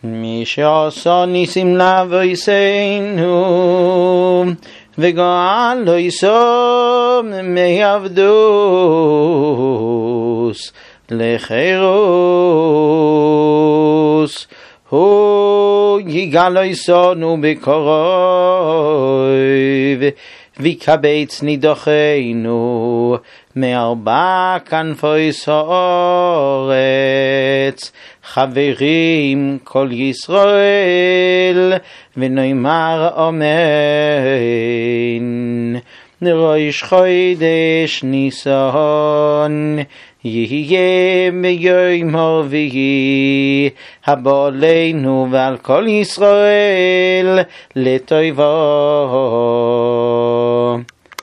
מי שעשה ניסים לאבויסנו וגאל עיסו מעבדוס לחירוס הוא יגאל עיסנו בקרוב ויקבץ נידחנו מארבע כנפי הארץ. חברים כל ישראל ונאמר אמן. ראש חודש ניסן יהיה ביום הרביעי הבא עלינו ועל כל ישראל לטובה.